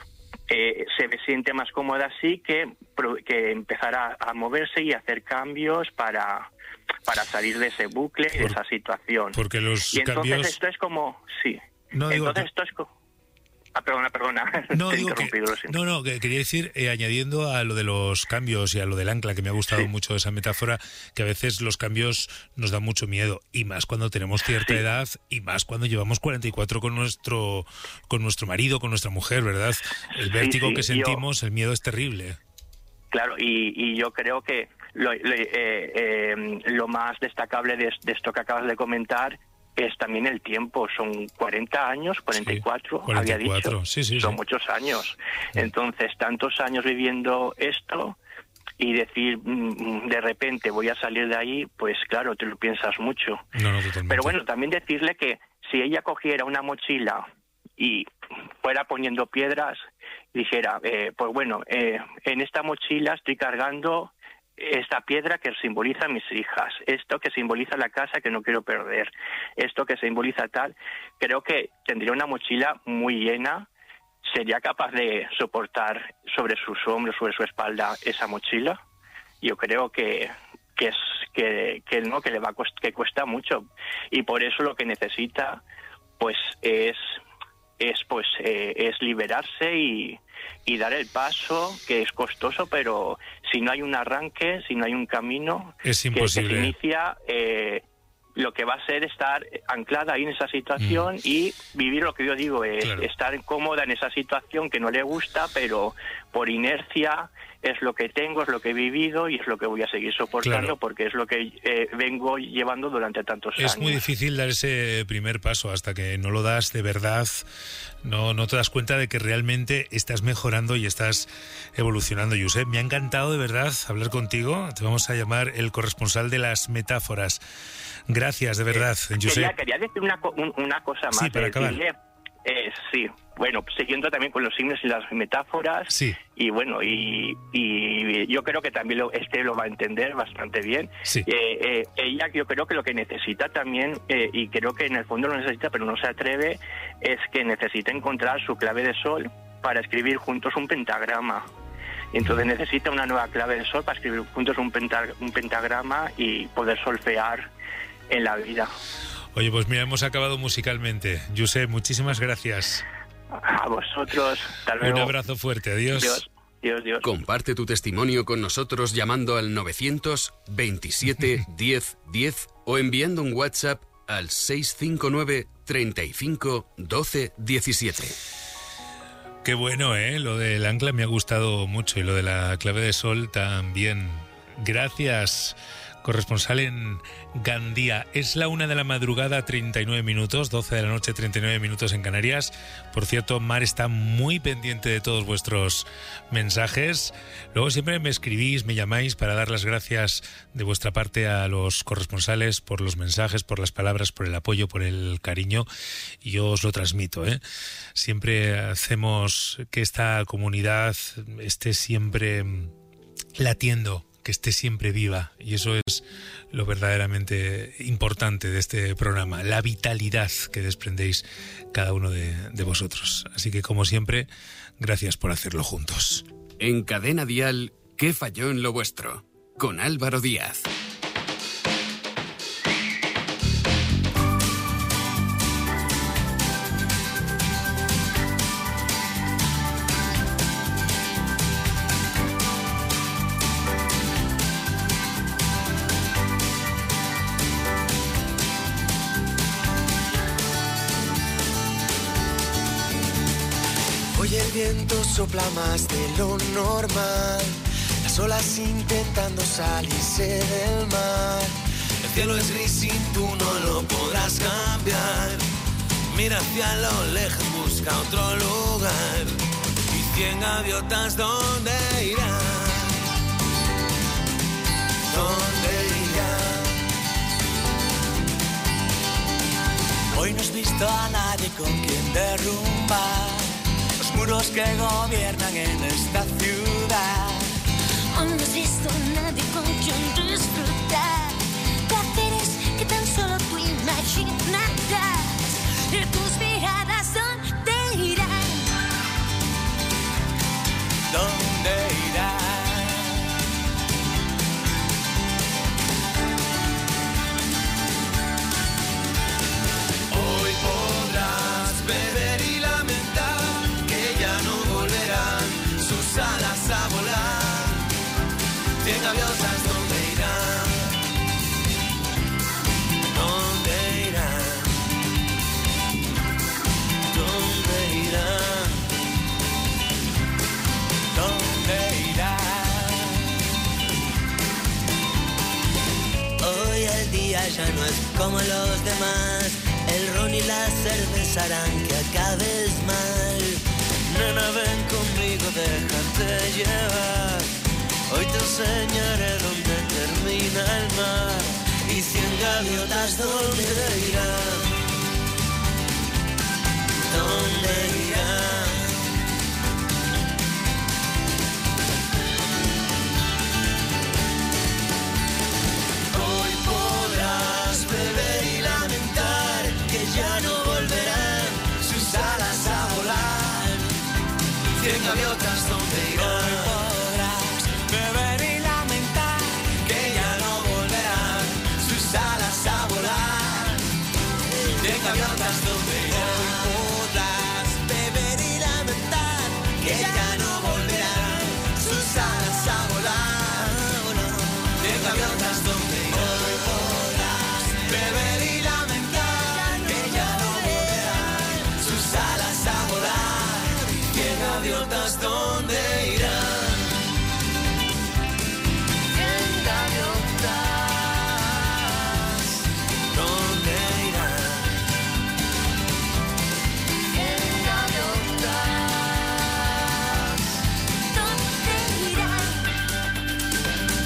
Eh, se siente más cómoda así que, que empezar a, a moverse y hacer cambios para, para salir de ese bucle, Por, de esa situación. Porque los y entonces cambios... esto es como, sí, no, digo, entonces esto es como... Ah, perdona, perdona. No, digo que, no, no, que quería decir, eh, añadiendo a lo de los cambios y a lo del ancla, que me ha gustado sí. mucho esa metáfora, que a veces los cambios nos dan mucho miedo, y más cuando tenemos cierta sí. edad, y más cuando llevamos cuarenta y cuatro con nuestro con nuestro marido, con nuestra mujer, ¿verdad? El vértigo sí, sí. que sentimos, yo, el miedo es terrible. Claro, y, y yo creo que lo, lo, eh, eh, lo más destacable de, de esto que acabas de comentar es también el tiempo. Son cuarenta años, cuarenta y cuatro, sí, cuarenta y cuatro, había dicho. Sí, sí, son sí. muchos años. Entonces, tantos años viviendo esto y decir, de repente voy a salir de ahí, pues claro, te lo piensas mucho. No, no, totalmente. Pero bueno, también decirle que si ella cogiera una mochila y fuera poniendo piedras, dijera, eh, pues bueno, eh, en esta mochila estoy cargando esta piedra que simboliza a mis hijas, esto que simboliza la casa que no quiero perder, esto que simboliza tal, creo que tendría una mochila muy llena, sería capaz de soportar sobre sus hombros, sobre su espalda esa mochila. Yo creo que que es que, que no que le va a cost, que cuesta mucho, y por eso lo que necesita pues es es pues eh, es liberarse y, y dar el paso, que es costoso, pero si no hay un arranque, si no hay un camino es que, imposible. que se inicia, eh, lo que va a ser estar anclada ahí en esa situación mm. y vivir lo que yo digo, es claro. estar cómoda en esa situación que no le gusta, pero por inercia es lo que tengo, es lo que he vivido y es lo que voy a seguir soportando, claro. porque es lo que eh, vengo llevando durante tantos es años. Es muy difícil dar ese primer paso hasta que no lo das de verdad, no, no te das cuenta de que realmente estás mejorando y estás evolucionando. Josep, me ha encantado de verdad hablar contigo, te vamos a llamar el corresponsal de las metáforas. Gracias, de verdad, eh, Josep. Quería, quería decir una, una cosa más. Sí, para acabar. Decirle, Eh, sí, bueno, siguiendo también con los signos y las metáforas, sí. y bueno, y, y yo creo que también lo, este lo va a entender bastante bien. Sí. Eh, eh, ella yo creo que lo que necesita también, eh, y creo que en el fondo lo necesita, pero no se atreve, es que necesita encontrar su clave de sol para escribir juntos un pentagrama. Entonces necesita una nueva clave de sol para escribir juntos un, pentag- un pentagrama y poder solfear en la vida. Oye, pues mira, hemos acabado musicalmente. Josep, muchísimas gracias. A vosotros. Hasta luego. Un abrazo fuerte. Adiós. Dios, Dios, Dios. Comparte tu testimonio con nosotros llamando al novecientos veintisiete diez diez o enviando un WhatsApp al seis cinco nueve treinta y cinco doce diecisiete. Qué bueno, ¿eh? Lo del ancla me ha gustado mucho y lo de la clave de sol también. Gracias. corresponsal en Gandía. Es la una de la madrugada, treinta y nueve minutos, doce de la noche, treinta y nueve minutos en Canarias. Por cierto, Mar está muy pendiente de todos vuestros mensajes. Luego siempre me escribís, me llamáis para dar las gracias de vuestra parte a los corresponsales por los mensajes, por las palabras, por el apoyo, por el cariño. Y yo os lo transmito, ¿eh? Siempre hacemos que esta comunidad esté siempre latiendo, que esté siempre viva, y eso es lo verdaderamente importante de este programa, la vitalidad que desprendéis cada uno de, de vosotros. Así que, como siempre, gracias por hacerlo juntos. En Cadena Dial, ¿qué falló en lo vuestro? Con Álvaro Díaz. Hoy el viento sopla más de lo normal, las olas intentando salirse del mar. El cielo es gris y tú no lo podrás cambiar. Mira hacia lo lejos, busca otro lugar. Y cien gaviotas, ¿dónde irán? ¿Dónde irán? Hoy no has visto a nadie con quien derrumbar los muros que gobiernan en esta ciudad. Hoy no has visto a nadie con quien disfrutar placeres que tan solo tú imaginarás. Y tus miradas, ¿dónde irán? ¿Dónde irán? Hoy podrás beber y lamentar que ya no volverán sus alas a volar. Cien gaviotas, ¿dónde irán? ¿Dónde irán? ¿Dónde irán? ¿Dónde irán? Hoy el día ya no es como los demás. El ron y la cerveza harán que acabes mal. Nena, ven conmigo, déjate llevar. Hoy te enseñaré dónde termina el mar. Y cien gaviotas, ¿dónde irán? ¿Dónde irán? Hoy podrás beber y lamentar que ya no volverán sus alas a volar. Cien gaviotas, ¿dónde irán? Hoy podrás beber y lamentar que ya no volverán sus alas a volar. Cien gaviotas, ¿dónde irán? Hoy podrás beber y lamentar que ya no volverán sus alas a volar. Cien gaviotas, ¿dónde irán? Hoy podrás beber y lamentar que ya no volverán sus alas a volar. Cien gaviotas, ¿dónde irán? Cien gaviotas, ¿dónde irán? Cien gaviotas, ¿dónde irán?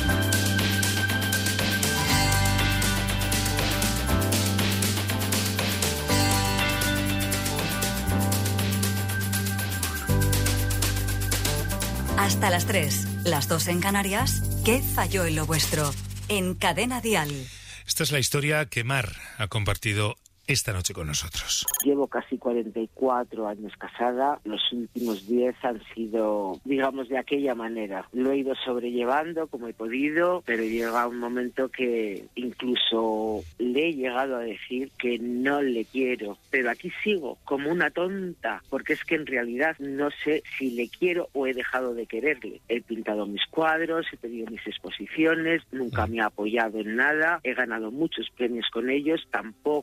Hasta las tres, las dos en Canarias. ¿Qué falló en lo vuestro? En Cadena Dial. Esta es la historia que Mar ha compartido esta noche con nosotros. Llevo casi cuarenta y cuatro años casada. Los últimos diez han sido, digamos, de aquella manera. Lo he ido sobrellevando como he podido, pero llega un momento que incluso le he llegado a decir que no le quiero. Pero aquí sigo como una tonta, porque es que en realidad no sé si le quiero o he dejado de quererle. He pintado mis cuadros, he tenido mis exposiciones, nunca me ha apoyado en nada. He ganado muchos premios con ellos, tampoco me ha apoyado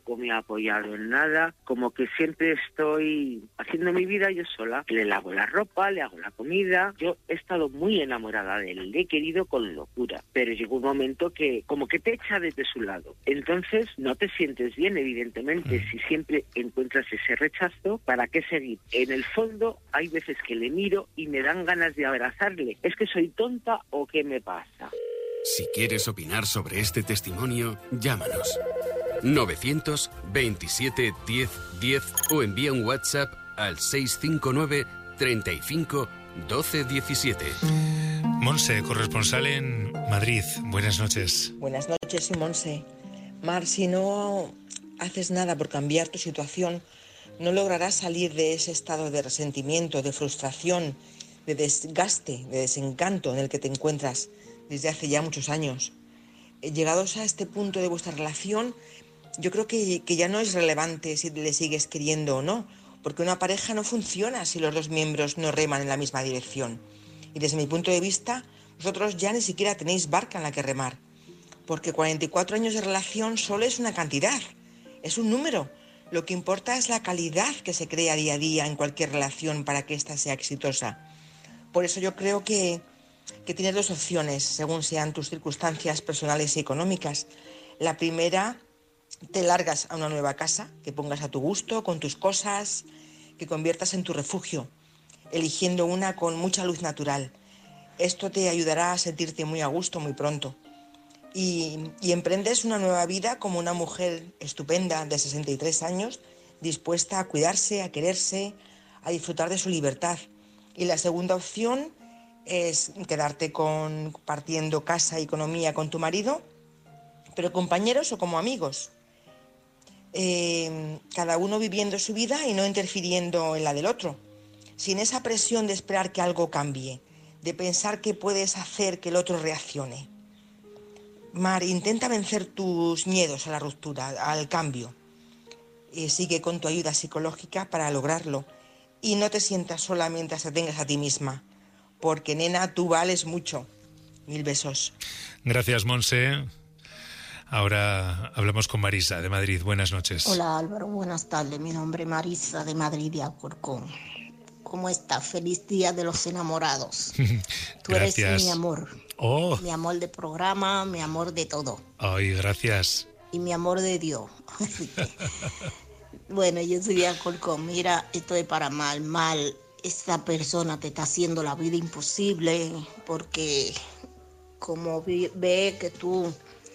apoyado en nada, como que siempre estoy haciendo mi vida yo sola. Le lavo la ropa, le hago la comida. Yo he estado muy enamorada de él, le he querido con locura, pero llegó un momento que como que te echa desde su lado. Entonces no te sientes bien, evidentemente, mm. si siempre encuentras ese rechazo, ¿para qué seguir? En el fondo hay veces que le miro y me dan ganas de abrazarle. ¿Es que soy tonta o qué me pasa? Si quieres opinar sobre este testimonio, llámanos novecientos veintisiete diez diez o envía un WhatsApp al seiscientos cincuenta y nueve treinta y cinco doce diecisiete. Monse, corresponsal en Madrid. Buenas noches. Buenas noches, sí, Monse. Mar, si no haces nada por cambiar tu situación, no lograrás salir de ese estado de resentimiento, de frustración, de desgaste, de desencanto en el que te encuentras desde hace ya muchos años. Llegados a este punto de vuestra relación, yo creo que, que ya no es relevante si le sigues queriendo o no, porque una pareja no funciona si los dos miembros no reman en la misma dirección. Y desde mi punto de vista, vosotros ya ni siquiera tenéis barca en la que remar, porque cuarenta y cuatro años de relación solo es una cantidad, es un número. Lo que importa es la calidad que se crea día a día en cualquier relación para que ésta sea exitosa. Por eso yo creo que, que tienes dos opciones, según sean tus circunstancias personales y económicas. La primera, te largas a una nueva casa, que pongas a tu gusto, con tus cosas, que conviertas en tu refugio, eligiendo una con mucha luz natural. Esto te ayudará a sentirte muy a gusto muy pronto. Y, y emprendes una nueva vida como una mujer estupenda de sesenta y tres años, dispuesta a cuidarse, a quererse, a disfrutar de su libertad. Y la segunda opción es quedarte compartiendo casa y economía con tu marido, pero compañeros o como amigos. Eh, cada uno viviendo su vida y no interfiriendo en la del otro, sin esa presión de esperar que algo cambie, de pensar que puedes hacer que el otro reaccione. Mar, intenta vencer tus miedos a la ruptura, al cambio. Eh, sigue con tu ayuda psicológica para lograrlo y no te sientas sola mientras te tengas a ti misma, porque, nena, tú vales mucho. Mil besos. Gracias, Monse. Ahora hablamos con Marisa, de Madrid. Buenas noches. Hola, Álvaro. Buenas tardes. Mi nombre es Marisa, de Madrid, de Alcorcón. ¿Cómo estás? Feliz Día de los Enamorados. Tú eres mi amor. Oh. Mi amor de programa, mi amor de todo. Ay, gracias. Y mi amor de Dios. Bueno, yo soy de Alcorcón. Mira, esto es para mal, mal. Esta persona te está haciendo la vida imposible porque como ve, ve que tú,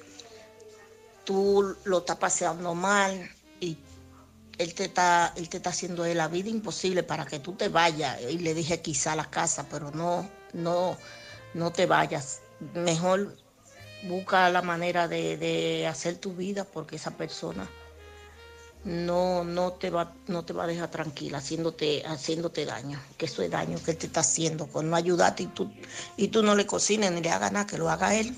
tú lo estás paseando mal y él te está, él te está haciendo la vida imposible para que tú te vayas. Y le dije quizá a la casa, pero no, no, no te vayas. Mejor busca la manera de, de hacer tu vida porque esa persona no, no, te va, no te va a dejar tranquila haciéndote, haciéndote daño. Que eso es daño que él te está haciendo con no ayudarte y tú, y tú no le cocines ni le hagas nada, que lo haga él.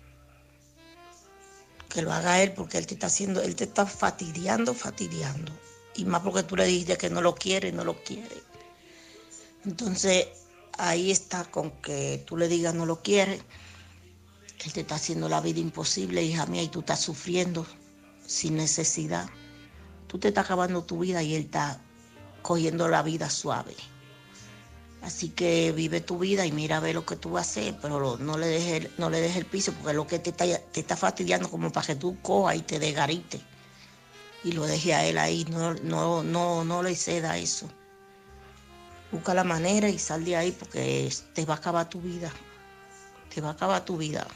Que lo haga él porque él te está haciendo, él te está fastidiando, fastidiando. Y más porque tú le dijiste que no lo quiere, no lo quiere. Entonces, ahí está con que tú le digas no lo quiere. Él te está haciendo la vida imposible, hija mía, y tú estás sufriendo sin necesidad. Tú te estás acabando tu vida y él está cogiendo la vida suave. Así que vive tu vida y mira a ver lo que tú vas a hacer, pero no le dejes, no le dejes el piso porque es lo que te está, te está fastidiando como para que tú cojas y te desgarites. Y lo deje a él ahí, no, no, no, no le ceda eso. Busca la manera y sal de ahí porque te va a acabar tu vida. Te va a acabar tu vida.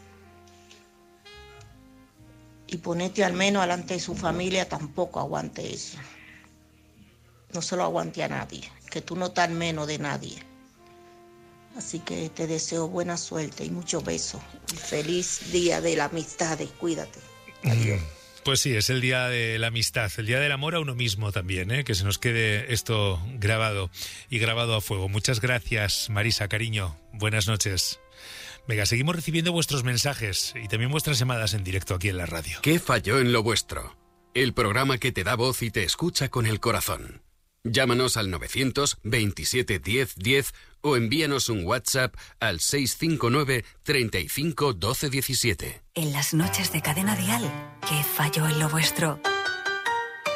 Y ponerte al menos delante de su familia, tampoco aguante eso. No se lo aguante a nadie, que tú no estás al menos de nadie. Así que te deseo buena suerte y muchos besos. Y feliz día de la amistad, cuídate. Adiós. Pues sí, es el día de la amistad, el día del amor a uno mismo también, ¿eh? Que se nos quede esto grabado y grabado a fuego. Muchas gracias, Marisa, cariño. Buenas noches. Venga, seguimos recibiendo vuestros mensajes y también vuestras llamadas en directo aquí en la radio. ¿Qué falló en lo vuestro? El programa que te da voz y te escucha con el corazón. Llámanos al novecientos veintisiete diez diez o envíanos un WhatsApp al seiscientos cincuenta y nueve treinta y cinco doce diecisiete. En las noches de Cadena Dial, ¿qué falló en lo vuestro?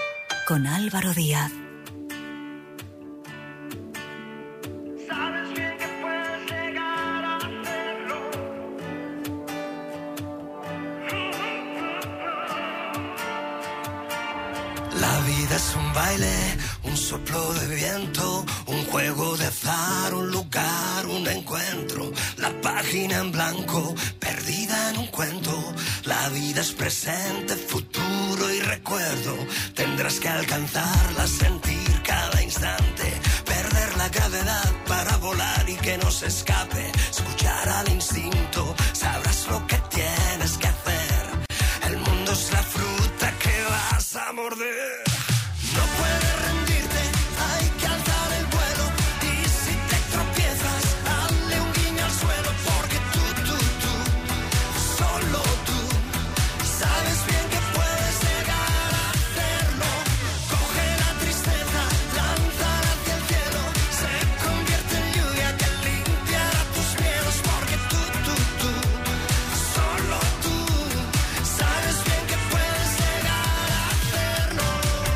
con Álvaro Díaz. La vida es un baile, un soplo de viento, un juego de azar, un lugar, un encuentro. La página en blanco, perdida en un cuento. La vida es presente, futuro y recuerdo. Tendrás que alcanzarla, sentir cada instante. Perder la gravedad para volar y que no se escape. Escuchar al instinto, sabrás lo que tienes que hacer. El mundo es la fruta que vas a morder. No puedes rendirte, hay que alzar el vuelo. Y si te tropiezas, hazle un guiño al suelo. Porque tú, tú, tú, solo tú, sabes bien que puedes llegar a hacerlo. Coge la tristeza, lánzala hacia el cielo. Se convierte en lluvia que limpiará tus miedos. Porque tú, tú, tú, solo tú, sabes bien que puedes llegar a hacerlo.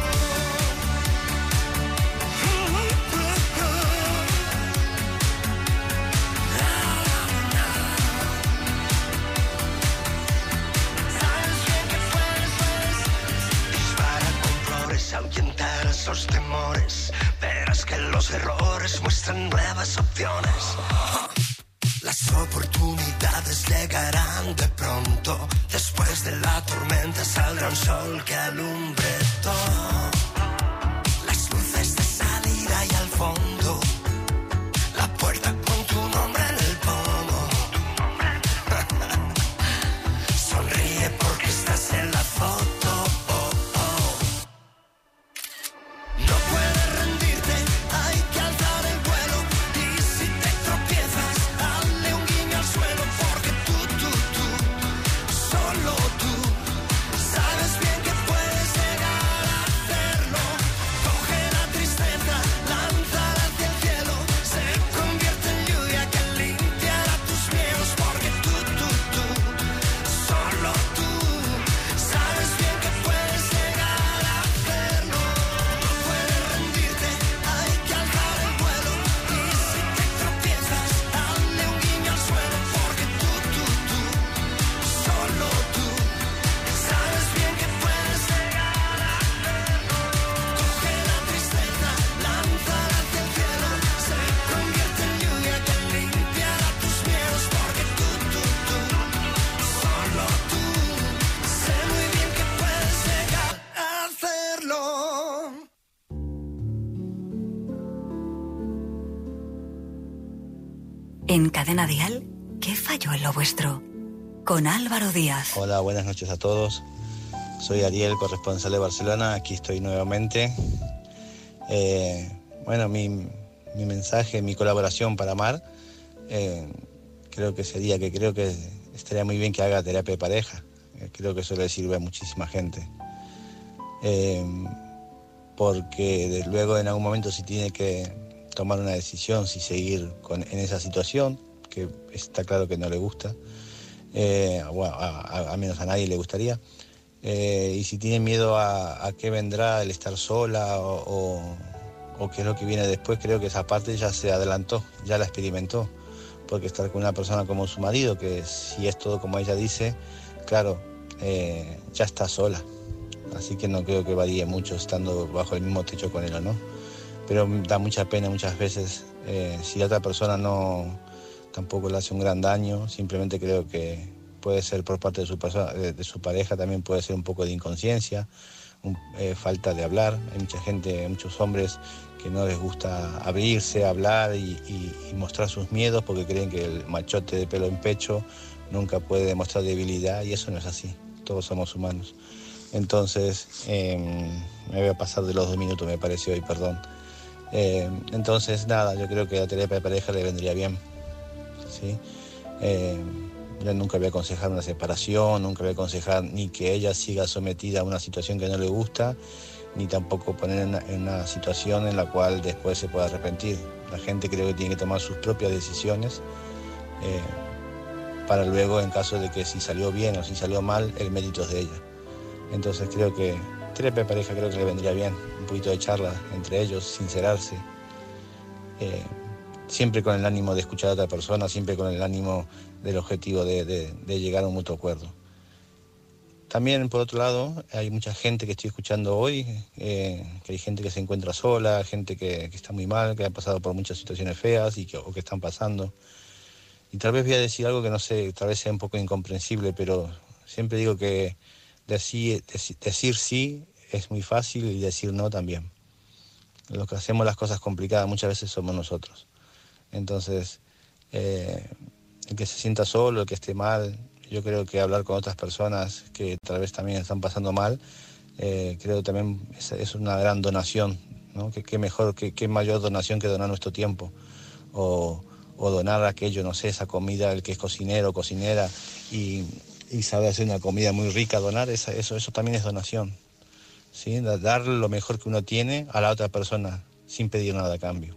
Dispara con flores, ahuyentar esos temores. Verás que los errores muestran nuevas opciones. Las oportunidades llegarán de pronto. Después de la tormenta saldrá un sol que alumbre todo. Las luces de salida y al fondo. La puerta con tu nombre en el pomo. Sonríe porque estás en la foto. Oh, oh. No puedes rendirte, hay que alzar el vuelo. Y si te tropiezas, hazle un guiño al suelo. Porque tú, tú, tú, solo tú, sabes bien que puedes llegar a hacerlo. Coge la tristeza, lánzala hacia el cielo. Se convierte en lluvia que limpiará tus miedos. Porque tú, tú, tú, solo tú, sabes bien que puedes llegar a hacerlo. No puedes rendirte, hay que alzar el vuelo. Y si te tropiezas, hazle un guiño al suelo. Porque tú, tú, tú, solo tú, sabes bien que puedes llegar a hacerlo. Coge la tristeza, lánzala hacia el cielo. Se convierte en lluvia que limpiará tus miedos. Porque tú, tú, tú, solo tú, sé muy bien que puedes llegar a hacerlo. En Cadena Dial, ¿qué falló en lo vuestro? Con Álvaro Díaz. Hola, buenas noches a todos. Soy Ariel, corresponsal de Barcelona. Aquí estoy nuevamente. Eh, bueno, mi, mi mensaje, mi colaboración para Mar, eh, creo que sería que creo que estaría muy bien que haga terapia de pareja. Eh, creo que eso le sirve a muchísima gente. Eh, porque de- luego en algún momento si tiene que tomar una decisión, si seguir con, en esa situación, que está claro que no le gusta, eh, bueno, a, a- a menos a nadie le gustaría, eh, y si tiene miedo a, a qué vendrá el estar sola o, o, o qué es lo que viene después, creo que esa parte ya se adelantó, ya la experimentó, porque estar con una persona como su marido, que si es todo como ella dice, claro, eh, ya está sola, así que no creo que varíe mucho estando bajo el mismo techo con él o no. Pero da mucha pena muchas veces, eh, si la otra persona no tampoco le hace un gran daño, simplemente creo que puede ser por parte de su, persona, de, de su pareja, también puede ser un poco de inconsciencia, un, eh, falta de hablar. Hay mucha gente, muchos hombres que no les gusta abrirse, hablar y, y, y mostrar sus miedos porque creen que el machote de pelo en pecho nunca puede demostrar debilidad, y eso no es así, todos somos humanos. Entonces, eh, me voy a pasar de los dos minutos, me parece hoy, perdón. Eh, entonces, nada, yo creo que la terapia de pareja le vendría bien, ¿sí? Eh, yo nunca voy a aconsejar una separación, nunca voy a aconsejar ni que ella siga sometida a una situación que no le gusta, ni tampoco poner en una, en una situación en la cual después se pueda arrepentir. La gente creo que tiene que tomar sus propias decisiones, eh, para luego, en caso de que si salió bien o si salió mal, el mérito es de ella. Entonces creo que terapia de pareja creo que le vendría bien, un poquito de charla entre ellos, sincerarse, eh, siempre con el ánimo de escuchar a otra persona, siempre con el ánimo del objetivo de, de, de llegar a un mutuo acuerdo. También, por otro lado, hay mucha gente que estoy escuchando hoy, eh, que hay gente que se encuentra sola, gente que, que está muy mal, que ha pasado por muchas situaciones feas y que, o que están pasando. Y tal vez voy a decir algo que no sé, tal vez sea un poco incomprensible, pero siempre digo que decir, decir sí es muy fácil y decir no también. Los que hacemos las cosas complicadas muchas veces somos nosotros. Entonces, eh, el que se sienta solo, el que esté mal, yo creo que hablar con otras personas que tal vez también están pasando mal, eh, creo también es, es una gran donación, ¿no? Que, que mejor, que, que mayor donación que donar nuestro tiempo o, o donar aquello, no sé, esa comida, el que es cocinero o cocinera y, y sabe hacer una comida muy rica, donar esa, eso, eso también es donación, ¿sí? Dar lo mejor que uno tiene a la otra persona sin pedir nada a cambio.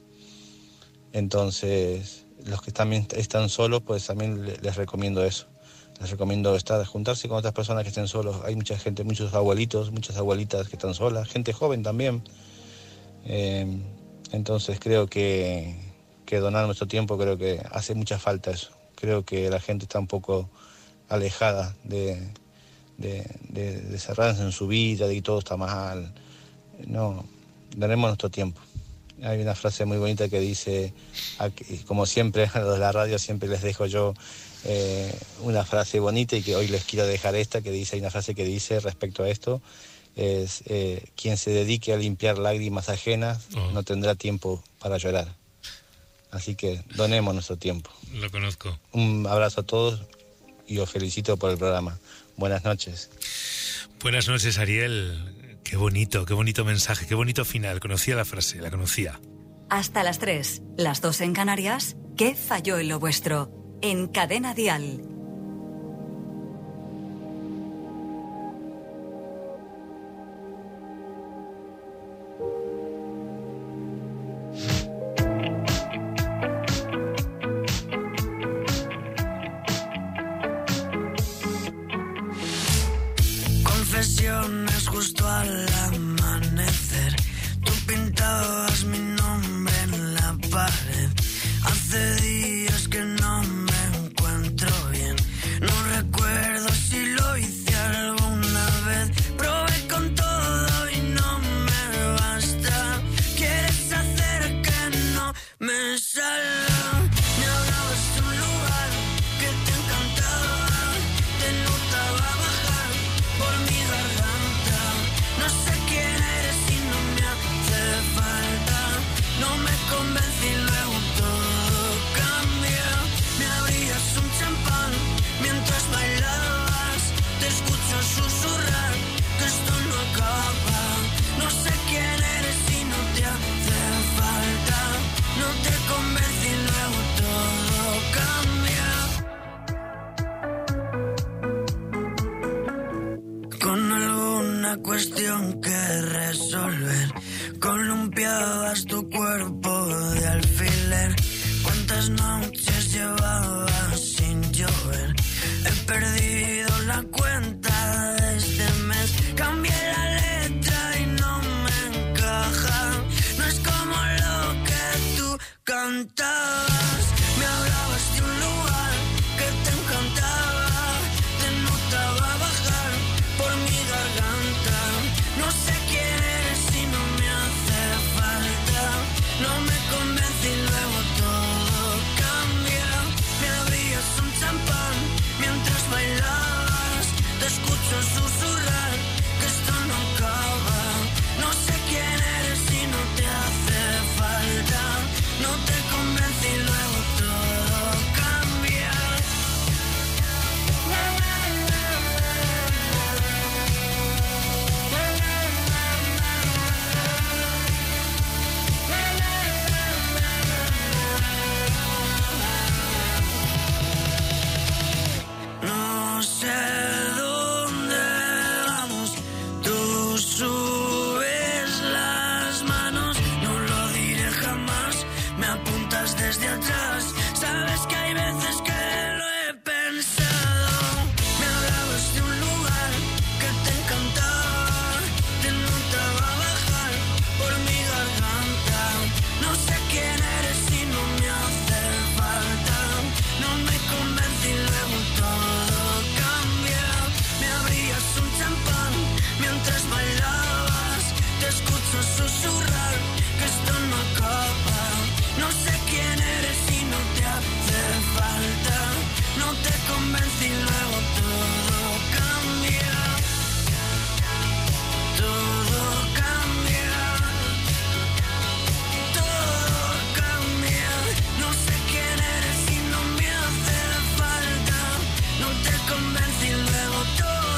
Entonces, los que también están solos, pues también les recomiendo eso. Les recomiendo estar, juntarse con otras personas que estén solos. Hay mucha gente, muchos abuelitos, muchas abuelitas que están solas, gente joven también. Eh, entonces creo que, que donar nuestro tiempo, creo que hace mucha falta eso. Creo que la gente está un poco alejada de, de, de, de cerrarse en su vida, de que todo está mal. No, donemos nuestro tiempo. Hay una frase muy bonita que dice, como siempre a los de la radio siempre les dejo yo eh, una frase bonita y que hoy les quiero dejar esta, que dice, hay una frase que dice respecto a esto, es eh, quien se dedique a limpiar lágrimas ajenas oh. no tendrá tiempo para llorar. Así que donemos nuestro tiempo. Lo conozco. Un abrazo a todos y os felicito por el programa. Buenas noches. Buenas noches, Ariel. Qué bonito, qué bonito mensaje, qué bonito final. Conocía la frase, la conocía. Hasta las tres, las dos en Canarias. ¿Qué falló en lo vuestro? En Cadena Dial. Confesiones justo al amanecer. Tú pintabas mi nombre en la pared. Hace días que no me encuentro bien. No recuerdo si lo hice alguna vez. Probé con todo y no me basta. Quieres hacer que no me salga. Me hablabas de un lugar que te encantaba. Te notaba bajar por mi garganta. No sé quién eres y no me hace falta. No me convencí y luego todo cambia. Me abrías un champán mientras bailabas. Te escucho susurrar que esto no acaba. No sé quién eres y no te hace falta. No te convencí y luego todo cambia. Con alguna cuestión que resolver, columpiabas tu cuerpo de alfiler. Cuántas noches